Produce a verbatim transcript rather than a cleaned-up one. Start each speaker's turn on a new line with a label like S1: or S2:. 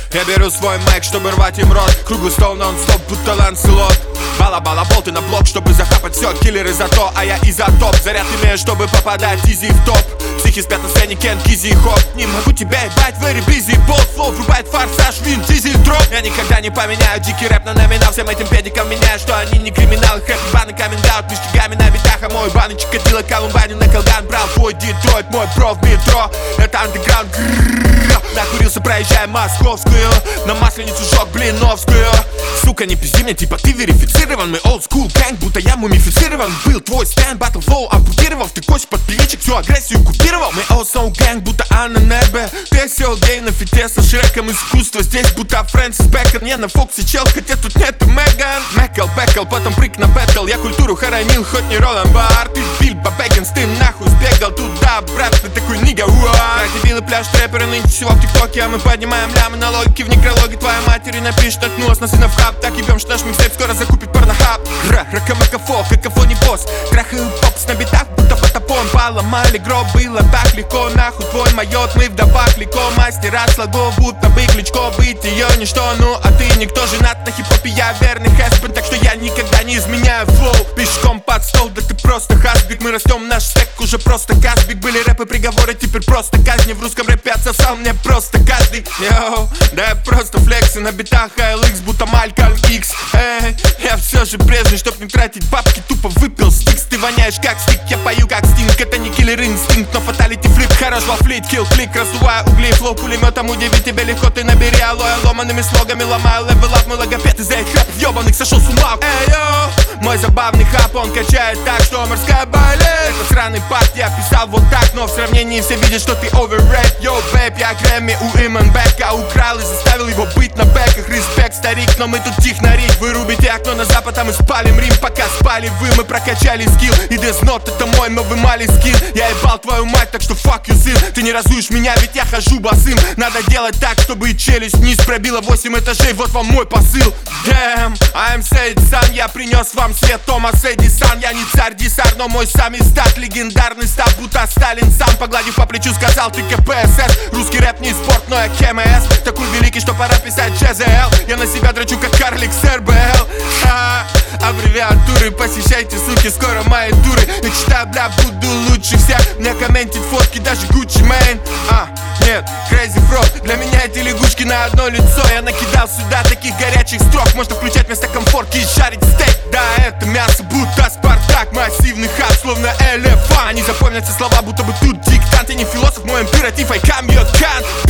S1: Я беру свой майк, чтобы рвать им рот. Круглый стол нон-стоп, будто Ланселот. Бала-бала, болты на блок, чтобы захапать все. Киллеры зато, а я изотоп. Заряд имею, чтобы попадать изи в топ. Психи спят на сцене, Кен, Кизи, хоп. Не могу тебя ебать, very busy. Болт, флоу, врубает форсаж, вин, дизель, дроп. Я никогда не поменяю дикий рэп на номинал. Всем этим педикам меняю, что они не криминалы. Хэппи, баны, каминг-аут, ништягами на битах. А мой баны, Чикатило, Колумбани, на Колган. Брал твой Детройт, мой бро в метро. Это андеграунд, накурился, проезжая Московскую. На масленицу жёг Блиновскую. Сука, не пизди мне, типа ты верифицирован. Мы old school gang, будто я мумифицирован. Был твой стенд, battle flow ампутировал. Ты кость под плечик, всю агрессию купировал. Мы old soul gang, будто Анна Небе. Ты сел гей на фите со Шреком. Искусство здесь, будто Фрэнсис Бэкон. Не на Фоксе чел, хотя тут нету Меган. Мэкл, Бэкл, потом прыг на бэтл. Я культуру хоронил, хоть не Ролан Бар. Ты Бильбо Бэггинс, ты нахуй сбегал туда, брат, ты такой нига. Как дебилы, пляж, трэперы, нынче всего в тиктоке. А мы поднимаем лямы на логике в некрологе. Твоя матери напишет, наткнулась на сына в хаб. Так ебем, что наш миксейп скоро закупит порнохаб. Ра, ракамакафо, какофони босс. Трахаю попс на битах, будто потопом. Поломали гроб, было так легко. Нахуй твой майот, мы вдобавок легко. Мастера слогов, будто бы Кличко. Быть ее ничто, ну а ты никто. Женат на хип-хопе, я верный хэспен. Так что я никогда не изменяю флоу. Пешком под стол, да ты просто хасбик. Мы растем, наш стек уже просто казбик. Были рэпы, приговоры, теперь просто казни. В русском рэпе отсосал мне просто каждый. Йоу, да я просто флексы на битах эй эл икс, будто Малькольм Икс. Эй, я все же прежний, чтоб не тратить бабки, тупо выпил стикс. Ты воняешь как стик, я пою как стинг. Это не киллер инстинкт, но фаталити флип. Хорош во флит, килл, клик, раздуваю угли. Флоу пулеметом удивить тебя легко, ты набери алоэ. Ломаными слогами ломаю левел ап. Мой логопед из этих рэп ёбаных сошел с ума. Эй, йоу, мой забавный хап, он качает так, что морская болезнь. Это сраный пакт, я писал вот так, но в сравнении все видят, что ты overrate. Йоу, бэйб, я Грэмми у Иманбека украл и заставил его быть на бэках. Респект, старик, но мы тут технари. Вырубите окно на запад, а мы спалим Рим. Пока спали вы, мы прокачали скилл. И Death Note, это мой новый малый скин. Я ебал твою мать, так что fuck you, сын. Ты не разуешь меня, ведь я хожу босым. Надо делать так, чтобы челюсть вниз пробила восемь этажей, вот вам мой посыл. Damn, I'm Said Sun, я принес вам свет Томас Эдисон. Я не царь Дисар, но мой самый стат. Легендарный став, будто Сталин сам. Погладив по плечу, сказал ты ка пэ эс эс. Русский рэп не спорт, но я ка эм эс. Такой великий, что пора писать джей зэ эл. Я на себя дрочу, как карлик с эр бэ эл. Ха, аббревиатуры, посещайте, суки, скоро мои туры. Я читаю, бля, буду лучше всех. Мне комментить фотки, даже Gucci Mane. А, нет, Crazy Frog. Для меня эти лягушки на одно лицо. Я накидал сюда таких горячих строк. Можно включать вместо комфорки и жарить стейк. Да, это мясо, будто Спартак. Массивный хаб, словно элефант. Они запомнятся слова, будто бы тут диктант. Я не философ, мой императив, I come your can.